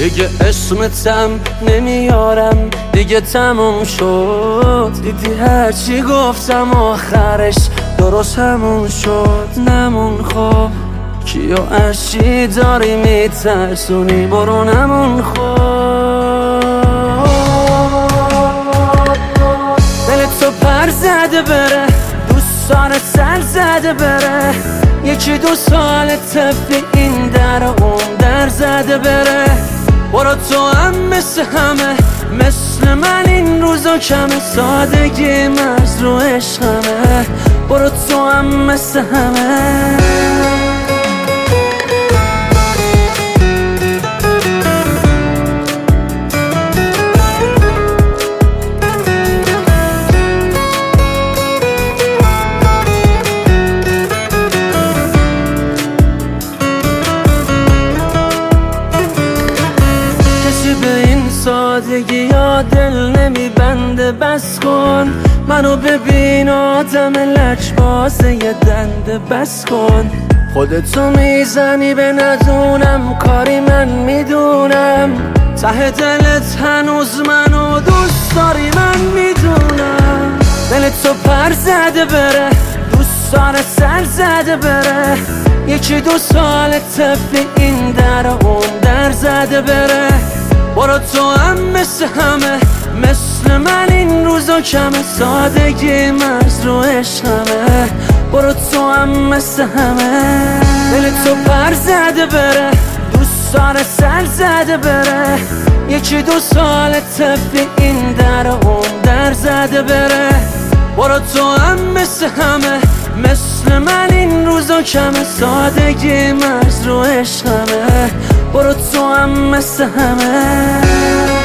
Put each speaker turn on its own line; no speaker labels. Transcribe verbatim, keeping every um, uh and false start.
دیگه اسمتم نمیارم، دیگه تموم شد. دیدی هرچی گفتم آخرش درست همون شد. نمون خب کیو اشی داری میترسونی، برو نمون خب. دلت تو پر زده بره، دوستان سر زده بره. یکی دو سال طفلی این در اون در زده بره. برو تو هم مثل همه، مثل من این روزا کمه. سادگی مرز رو عشقمه، برو تو هم مثل همه. به این سادگی یا دل نمیبنده، بس کن منو ببین آدم لجبازه یه دنده. بس کن خودتو میزنی به ندونم کاری من میدونم. ته دلت هنوز منو دوست داری من میدونم. دلت تو پر زده بره، دوستان سر زده بره. یکی دو سال طفلی این در اون در زده بره. برو تو هم مثل همه، مثل من این روزا کمه. سادگی مرز رو عشقمه، برو تو هم مثل همه. دل تو پر زده بره، دوستان سر زده بره. یکی دو سال طفلی این در اون در زده بره. برو تو هم مثل همه، مثل من این روزا کمه. سادگی مرز رو عشقمه، برو تو هم مثل همه.